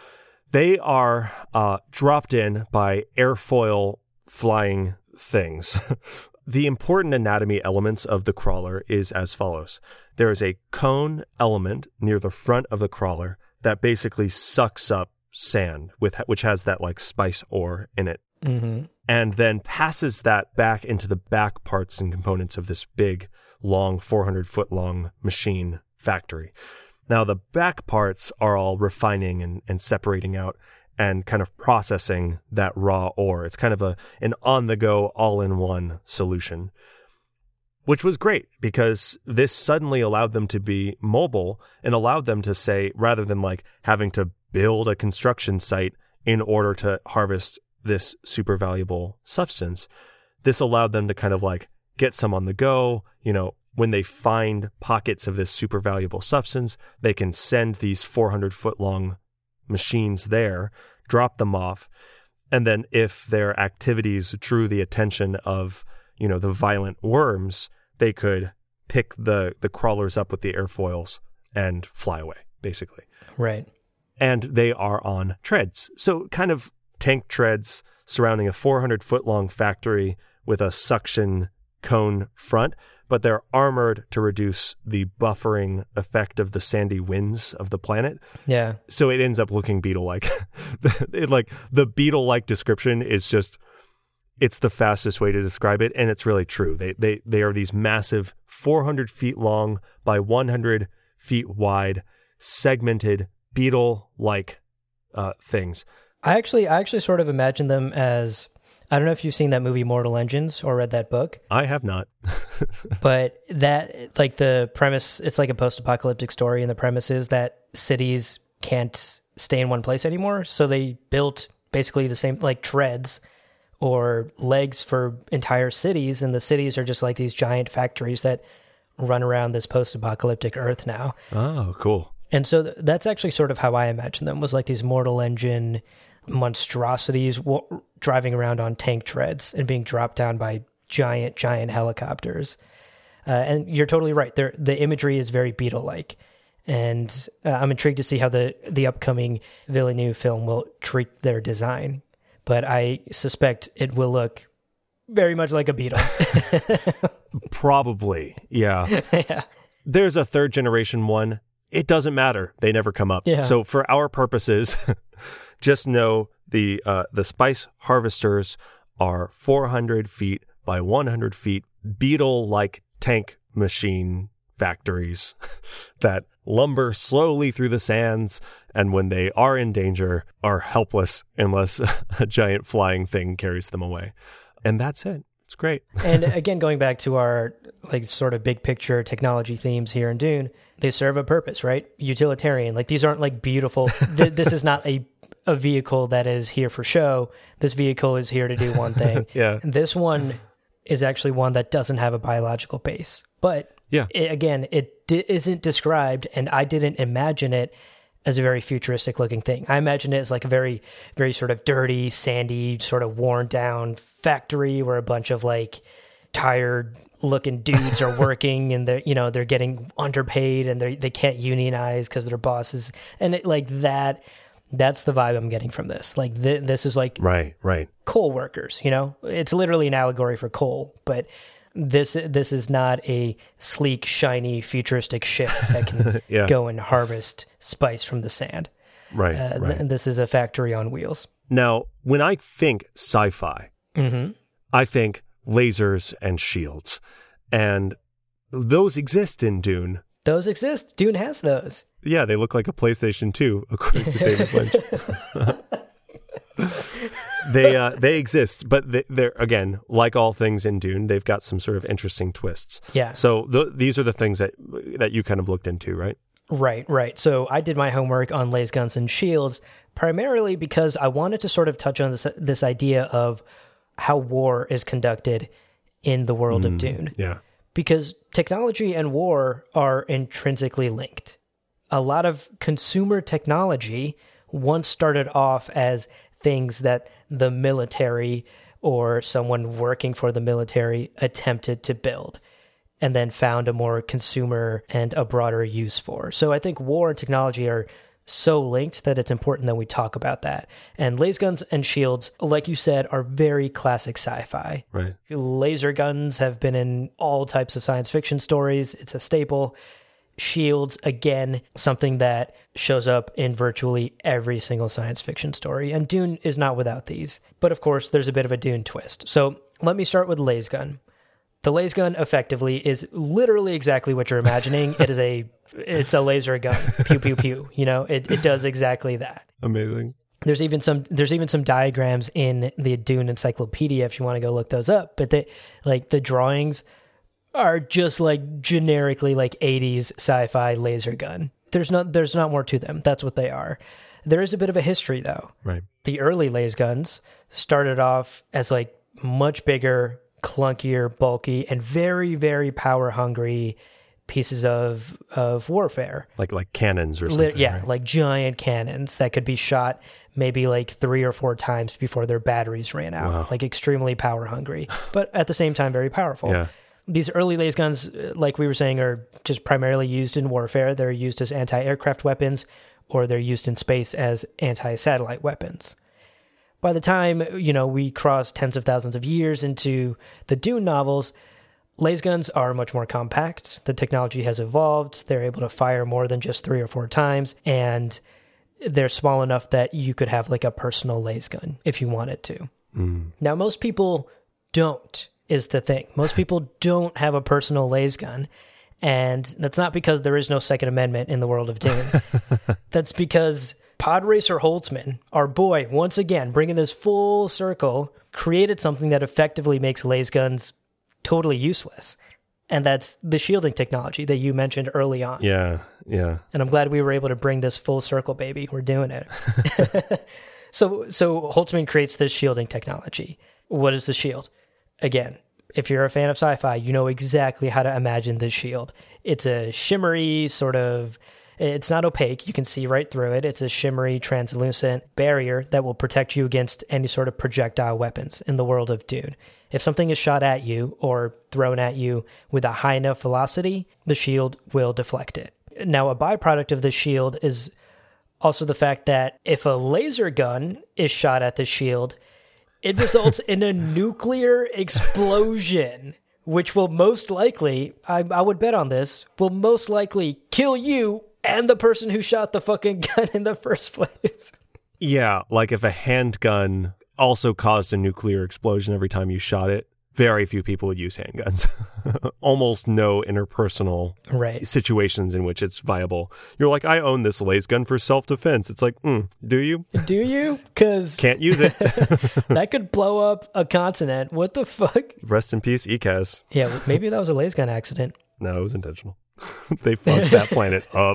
They are uh, dropped in by airfoil flying things. The important anatomy elements of the crawler is as follows. There is a cone element near the front of the crawler that basically sucks up sand, with which has that like spice ore in it, mm-hmm. and then passes that back into the back parts and components of this big, long, four hundred foot long machine factory. Now, the back parts are all refining and, and separating out and kind of processing that raw ore. It's kind of a an on-the-go, all-in-one solution, which was great because this suddenly allowed them to be mobile and allowed them to say, rather than like having to build a construction site in order to harvest this super valuable substance, this allowed them to kind of like get some on the go. You know, when they find pockets of this super valuable substance, they can send these four hundred foot long machines there, drop them off, and then if their activities drew the attention of, you know, the violent worms, they could pick the the crawlers up with the airfoils and fly away, basically. Right. And they are on treads. So kind of tank treads surrounding a four hundred foot long factory with a suction cone front, but they're armored to reduce the buffering effect of the sandy winds of the planet. Yeah. So it ends up looking beetle-like. it, like the beetle-like description is just, it's the fastest way to describe it, and it's really true. They they they are these massive four hundred feet long by one hundred feet wide, segmented beetle-like uh, things. I actually I actually sort of imagine them as, I don't know if you've seen that movie Mortal Engines or read that book. I have not. But that, like the premise, it's like a post-apocalyptic story, and the premise is that cities can't stay in one place anymore. So they built basically the same, like treads or legs for entire cities, and the cities are just like these giant factories that run around this post-apocalyptic Earth now. Oh, cool. And so th- that's actually sort of how I imagine them, was like these Mortal Engine monstrosities w- driving around on tank treads and being dropped down by giant, giant helicopters. Uh, and you're totally right. They're, the imagery is very Beetle-like. And uh, I'm intrigued to see how the, the upcoming Villeneuve film will treat their design. But I suspect it will look very much like a Beetle. Probably, yeah. Yeah. There's a third generation one. It doesn't matter. They never come up. Yeah. So for our purposes, just know the uh, the spice harvesters are four hundred feet by one hundred feet beetle-like tank machine factories that lumber slowly through the sands, and when they are in danger, are helpless unless a giant flying thing carries them away. And that's it. It's great. And again, going back to our like sort of big picture technology themes here in Dune, they serve a purpose, right? Utilitarian. Like these aren't like beautiful. th- this is not a a vehicle that is here for show. This vehicle is here to do one thing. Yeah. This one is actually one that doesn't have a biological base. But yeah, it, again, it di- isn't described, and I didn't imagine it as a very futuristic looking thing. I imagined it as like a very, very sort of dirty, sandy, sort of worn down factory where a bunch of like tired looking dudes are working, and they're, you know, they're getting underpaid, and they they can't unionize because their bosses, and it, like that. That's the vibe I'm getting from this. Like th- this is like right, right. coal workers. You know, it's literally an allegory for coal, but this this is not a sleek, shiny, futuristic ship that can yeah. go and harvest spice from the sand. Right, uh, right. Th- this is a factory on wheels. Now, when I think sci-fi, Mm-hmm. I think lasers and shields, and those exist in Dune. Those exist. Dune has those. Yeah, they look like a PlayStation two, according to David Lynch. they uh, they exist, but they, they're, again, like all things in Dune, they've got some sort of interesting twists. Yeah. So th- these are the things that that you kind of looked into, right? Right, right. So I did my homework on laser guns and shields primarily because I wanted to sort of touch on this this idea of how war is conducted in the world Mm, of Dune. Yeah. Because technology and war are intrinsically linked. A lot of consumer technology once started off as things that the military or someone working for the military attempted to build and then found a more consumer and a broader use for. So I think war and technology are so linked that it's important that we talk about that. And laser guns and shields, like you said, are very classic sci-fi. Right. Laser guns have been in all types of science fiction stories. It's a staple. Shields, again, something that shows up in virtually every single science fiction story. And Dune is not without these. But of course, there's a bit of a Dune twist. So let me start with laser gun. The laser gun effectively is literally exactly what you're imagining. It is a it's a laser gun. Pew pew pew. You know, it, it does exactly that. Amazing. There's even some there's even some diagrams in the Dune Encyclopedia if you want to go look those up. But they like the drawings are just like generically like eighties sci-fi laser gun. There's not there's not more to them. That's what they are. There is a bit of a history though. Right. The early laser guns started off as like much bigger, clunkier, bulky, and very, very power hungry pieces of of warfare. Like like cannons or something. Yeah, right? like giant cannons that could be shot maybe like three or four times before their batteries ran out. Wow. Like extremely power hungry, but at the same time very powerful. Yeah. These early laser guns, like we were saying, are just primarily used in warfare. They're used as anti-aircraft weapons, or they're used in space as anti-satellite weapons. By the time, you know, we cross tens of thousands of years into the Dune novels, laser guns are much more compact. The technology has evolved. They're able to fire more than just three or four times, and they're small enough that you could have like a personal laser gun if you wanted to. Mm. Now, most people don't, is the thing. Most people don't have a personal laser gun, and that's not because there is no Second Amendment in the world of Dune. That's because Pod Racer Holtzman, our boy, once again, bringing this full circle, created something that effectively makes laser guns totally useless. And that's the shielding technology that you mentioned early on. Yeah, yeah. And I'm glad we were able to bring this full circle, baby. We're doing it. so, so Holtzman creates this shielding technology. What is the shield? Again, if you're a fan of sci-fi, you know exactly how to imagine this shield. It's a shimmery sort of... It's not opaque. You can see right through it. It's a shimmery, translucent barrier that will protect you against any sort of projectile weapons in the world of Dune. If something is shot at you or thrown at you with a high enough velocity, the shield will deflect it. Now, a byproduct of the shield is also the fact that if a laser gun is shot at the shield, it results in a nuclear explosion, which will most likely, I, I would bet on this, will most likely kill you and the person who shot the fucking gun in the first place. Yeah, like if a handgun also caused a nuclear explosion every time you shot it, very few people would use handguns. Almost no interpersonal right. situations in which it's viable. You're like, I own this laser gun for self-defense. It's like, mm, do you? Do you? Because... Can't use it. That could blow up a continent. What the fuck? Rest in peace, E C A S. Yeah, maybe that was a laser gun accident. No, it was intentional. They fucked that planet up.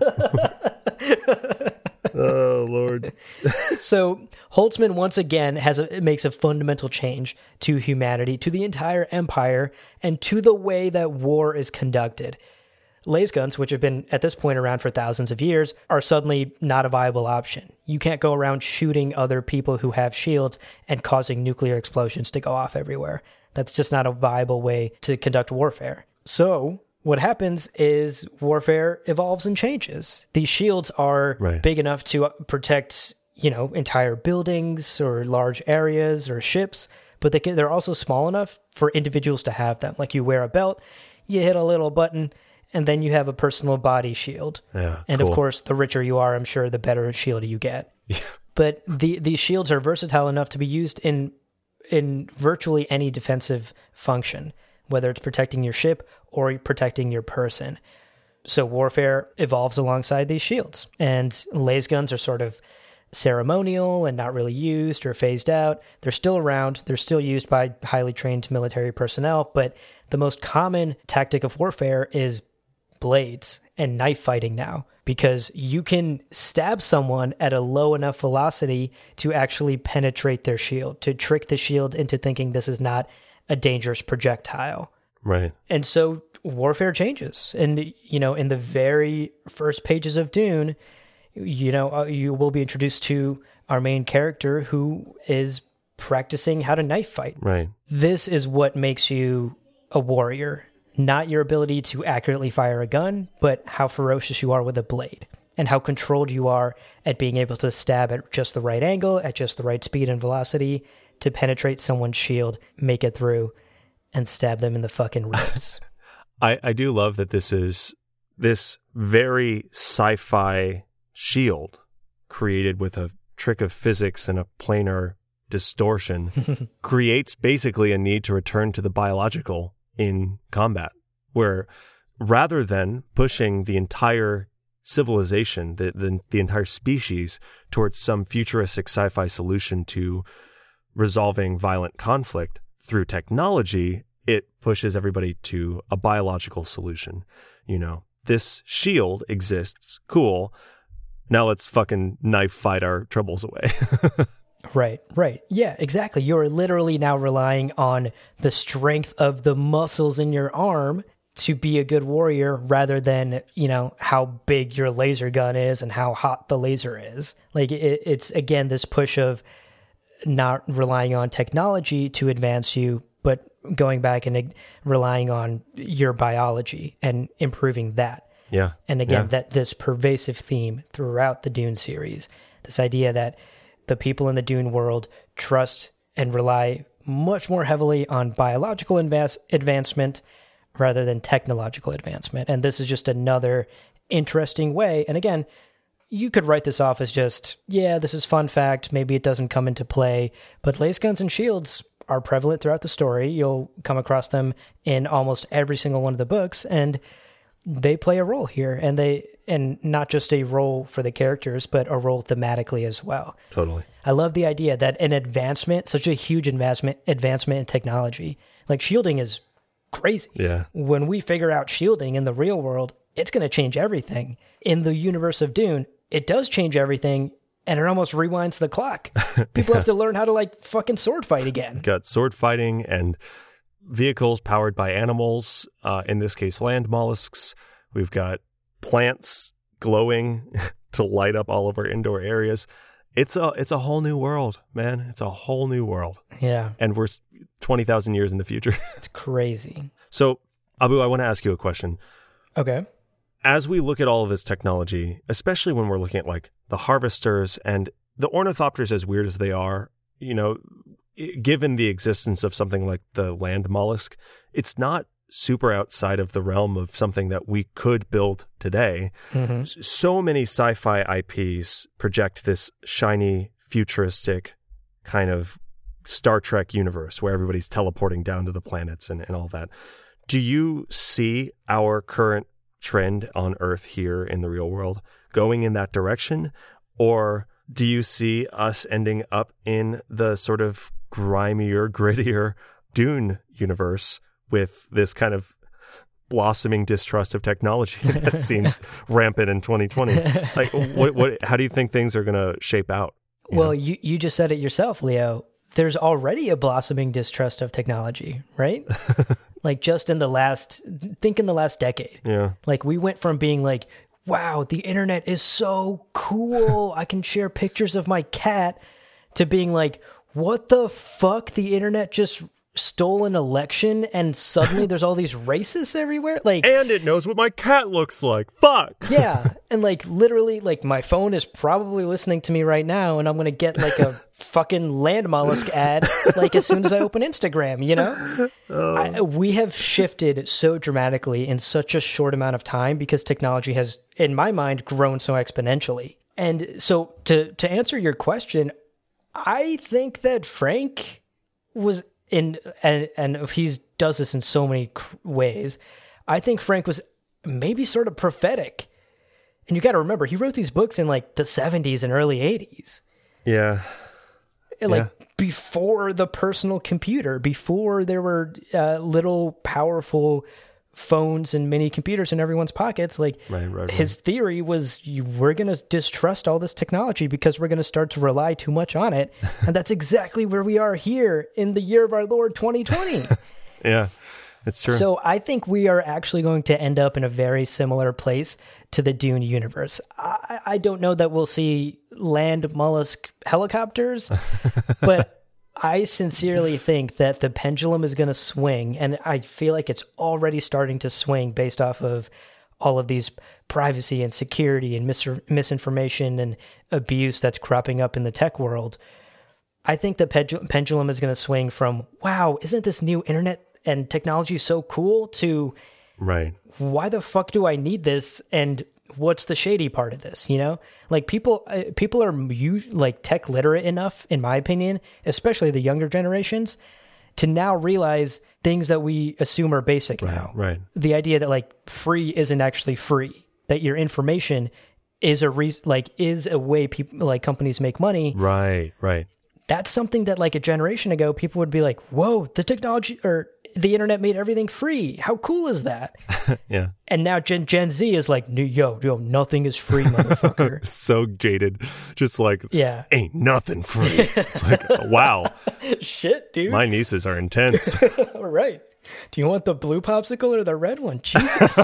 Oh, Lord. So Holtzman once again has a, makes a fundamental change to humanity, to the entire empire, and to the way that war is conducted. Laser guns, which have been at this point around for thousands of years, are suddenly not a viable option. You can't go around shooting other people who have shields and causing nuclear explosions to go off everywhere. That's just not a viable way to conduct warfare. So what happens is warfare evolves and changes. These shields are right. big enough to protect, you know, entire buildings or large areas or ships, but they can, they're also small enough for individuals to have them. Like you wear a belt, you hit a little button, and then you have a personal body shield. Yeah, and cool. of course, the richer you are, I'm sure, the better shield you get. Yeah. But the these shields are versatile enough to be used in in virtually any defensive function, whether it's protecting your ship or protecting your person. So warfare evolves alongside these shields. And laser guns are sort of ceremonial and not really used or phased out. They're still around. They're still used by highly trained military personnel. But the most common tactic of warfare is blades and knife fighting now, because you can stab someone at a low enough velocity to actually penetrate their shield, to trick the shield into thinking this is not a dangerous projectile. Right. And so warfare changes. And, you know, in the very first pages of Dune, you know, uh, you will be introduced to our main character who is practicing how to knife fight. Right. This is what makes you a warrior. Not your ability to accurately fire a gun, but how ferocious you are with a blade. and how controlled you are at being able to stab at just the right angle, at just the right speed and velocity to penetrate someone's shield, make it through, and stab them in the fucking ribs. I, I do love that this is this very sci-fi shield created with a trick of physics and a planar distortion creates basically a need to return to the biological in combat, where rather than pushing the entire civilization, the, the, the entire species towards some futuristic sci-fi solution to resolving violent conflict through technology, it pushes everybody to a biological solution. You know, this shield exists, cool. Now let's fucking knife fight our troubles away. Right, right. Yeah, exactly. You're literally now relying on the strength of the muscles in your arm to be a good warrior rather than, you know, how big your laser gun is and how hot the laser is. Like, it, it's, again, this push of not relying on technology to advance you, but going back and relying on your biology and improving that. Yeah. And again, yeah. that this pervasive theme throughout the Dune series, this idea that the people in the Dune world trust and rely much more heavily on biological advance- advancement rather than technological advancement. And this is just another interesting way. And again, you could write this off as just, yeah, this is fun fact. Maybe it doesn't come into play. But laser guns and shields are prevalent throughout the story. You'll come across them in almost every single one of the books. And they play a role here. And they and not just a role for the characters, but a role thematically as well. Totally. I love the idea that an advancement, such a huge advancement, advancement in technology, like shielding is crazy. Yeah. When we figure out shielding in the real world, it's going to change everything. In the universe of Dune, it does change everything, and it almost rewinds the clock. People yeah. have to learn how to, like, fucking sword fight again. Got sword fighting and vehicles powered by animals, uh, in this case, land mollusks. We've got plants glowing to light up all of our indoor areas. It's a it's a whole new world, man. It's a whole new world. Yeah. And we're twenty thousand years in the future. It's crazy. So, Abu, I want to ask you a question. Okay. As we look at all of this technology, especially when we're looking at like the harvesters and the ornithopters, as weird as they are, you know, given the existence of something like the land mollusk, it's not super outside of the realm of something that we could build today. Mm-hmm. So many sci-fi I Ps project this shiny, futuristic kind of Star Trek universe where everybody's teleporting down to the planets and, and all that. Do you see our current trend on Earth here in the real world going in that direction? Or do you see us ending up in the sort of grimier, grittier Dune universe with this kind of blossoming distrust of technology that seems rampant in twenty twenty? Like, what, what, how do you think things are going to shape out? You well, know? you, you just said it yourself, Leo. There's already a blossoming distrust of technology, right? Like, just in the last, think in the last decade. Yeah. Like, we went from being like, wow, the internet is so cool, I can share pictures of my cat, to being like, what the fuck? The internet just stole an election and suddenly there's all these racists everywhere? Like, and it knows what my cat looks like. Fuck. Yeah. And like, literally, like, my phone is probably listening to me right now and I'm going to get like a fucking land mollusk ad like as soon as I open Instagram, you know? Oh. I, we have shifted so dramatically in such a short amount of time because technology has, in my mind, grown so exponentially. And so to, to answer your question, I think that Frank was in, and, and he does this in so many ways. I think Frank was maybe sort of prophetic. And you got to remember, he wrote these books in like the seventies and early eighties. Yeah. Like yeah. before the personal computer, before there were uh, little powerful phones and mini computers in everyone's pockets. Like right, right, right. His theory was you, we're going to distrust all this technology because we're going to start to rely too much on it. And that's exactly where we are here in the year of our Lord twenty twenty. Yeah, it's true. So I think we are actually going to end up in a very similar place to the Dune universe. I, I don't know that we'll see land mollusk helicopters, but I sincerely think that the pendulum is going to swing, and I feel like it's already starting to swing based off of all of these privacy and security and mis- misinformation and abuse that's cropping up in the tech world, I think the pendul- pendulum is going to swing from, wow, isn't this new internet and technology so cool, to, right, why the fuck do I need this? And what's the shady part of this? You know, like people, uh, people are u- like tech literate enough, in my opinion, especially the younger generations, to now realize things that we assume are basic right, now. Right. The idea that like free isn't actually free, that your information is a re- like is a way people like companies make money. Right, right. That's something that like a generation ago, people would be like, whoa, the technology or the internet made everything free. How cool is that? Yeah. And now Gen Gen Z is like, yo, yo, nothing is free, motherfucker. So jaded. Just like, yeah, ain't nothing free. It's like, wow. Shit, dude. My nieces are intense. All right. Do you want the blue popsicle or the red one? Jesus.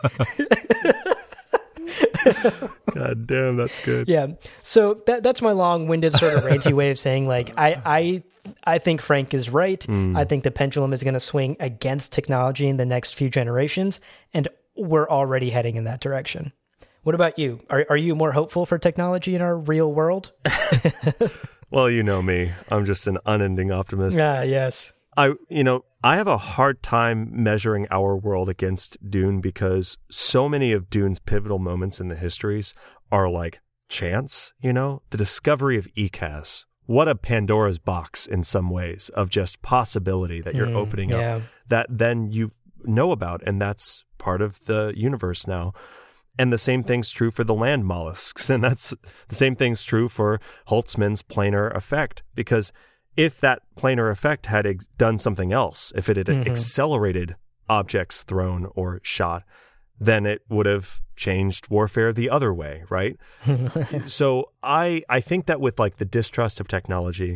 God damn, that's good. Yeah. So that that's my long-winded sort of ranty way of saying, like, I I I think Frank is right. Mm. I think the pendulum is going to swing against technology in the next few generations, and we're already heading in that direction. What about you? Are are you more hopeful for technology in our real world? Well, you know me. I'm just an unending optimist. Ah, yes. I, you know, I have a hard time measuring our world against Dune because so many of Dune's pivotal moments in the histories are like chance, you know? The discovery of E C A S. What a Pandora's box in some ways of just possibility that you're mm, opening yeah. up that then you know about, and that's part of the universe now. And the same thing's true for the land mollusks, and that's the same thing's true for Holtzman's planar effect, because if that planar effect had ex- done something else, if it had mm-hmm. accelerated objects thrown or shot, then it would have changed warfare the other way, right? So I I think that with like the distrust of technology,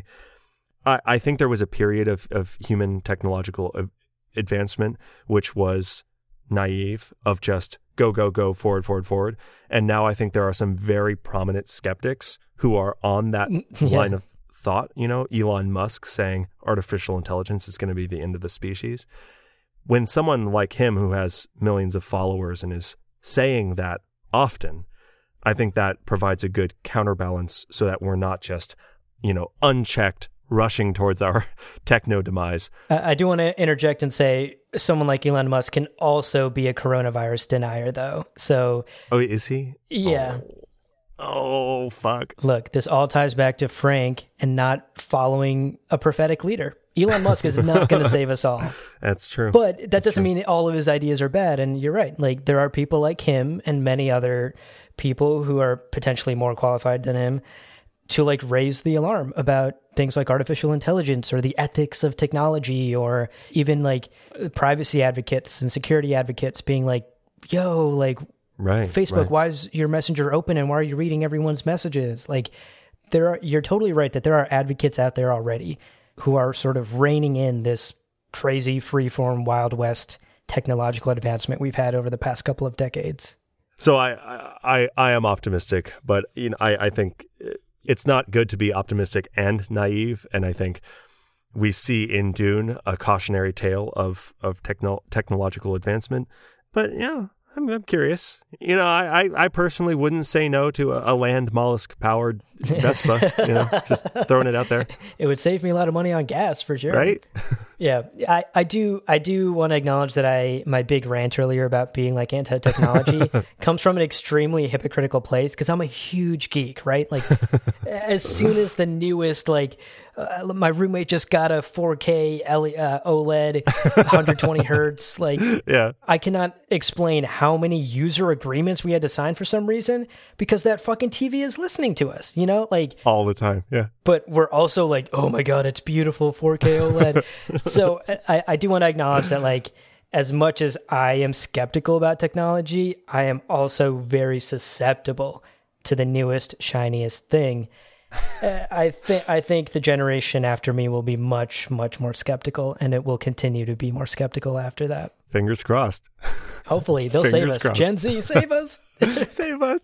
I, I think there was a period of, of human technological advancement which was naive, of just go, go, go, forward, forward, forward. And now I think there are some very prominent skeptics who are on that yeah. line of thought, you know, Elon Musk saying artificial intelligence is going to be the end of the species. When someone like him who has millions of followers and is saying that often, I think that provides a good counterbalance so that we're not just, you know, unchecked rushing towards our techno demise. I do want to interject and say someone like Elon Musk can also be a coronavirus denier, though. So, oh, is he? Yeah. Oh. Oh, fuck. Look, this all ties back to Frank and not following a prophetic leader. Elon Musk is not going to save us all. That's true. But that That's doesn't true. mean all of his ideas are bad. And you're right. Like, there are people like him and many other people who are potentially more qualified than him to like raise the alarm about things like artificial intelligence or the ethics of technology, or even like privacy advocates and security advocates being like, yo, like, right, Facebook, right. why is your messenger open and why are you reading everyone's messages? Like, there are, you're totally right that there are advocates out there already who are sort of reining in this crazy freeform Wild West technological advancement we've had over the past couple of decades. So I, I, I am optimistic, but you know, I, I think it's not good to be optimistic and naive. And I think we see in Dune a cautionary tale of, of techno- technological advancement. But, yeah, I'm, I'm curious. You know, I, I, I personally wouldn't say no to a, a land mollusk-powered Vespa, you know, just throwing it out there. It would save me a lot of money on gas, for sure. Right? Yeah, I, I do I do want to acknowledge that I my big rant earlier about being like anti-technology comes from an extremely hypocritical place, because I'm a huge geek, right? Like, as soon as the newest, like, uh, my roommate just got a four K L E, uh, OLED, one hundred twenty hertz, like, yeah. I cannot explain how many user agreements we had to sign for some reason, because that fucking T V is listening to us, you know, like all the time. Yeah. But we're also like, oh my God, it's beautiful four K OLED. So I, I do want to acknowledge that, like, as much as I am skeptical about technology, I am also very susceptible to the newest, shiniest thing. uh, I think I think the generation after me will be much, much more skeptical, and it will continue to be more skeptical after that. Fingers crossed. Hopefully, they'll save us. Crossed. Gen Z, save us. Save us.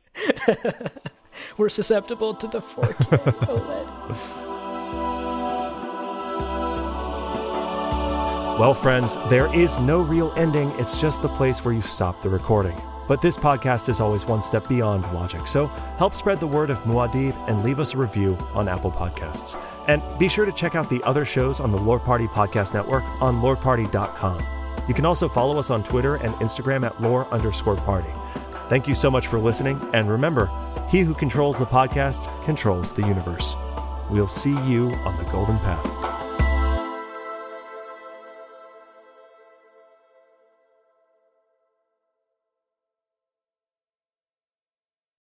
We're susceptible to the four K OLED. Well, friends, there is no real ending. It's just the place where you stop the recording. But this podcast is always one step beyond logic, so help spread the word of Muad'Dib and leave us a review on Apple Podcasts. And be sure to check out the other shows on the Lore Party Podcast Network on lore party dot com. You can also follow us on Twitter and Instagram at lore underscore party. Thank you so much for listening, and remember, he who controls the podcast controls the universe. We'll see you on the golden path.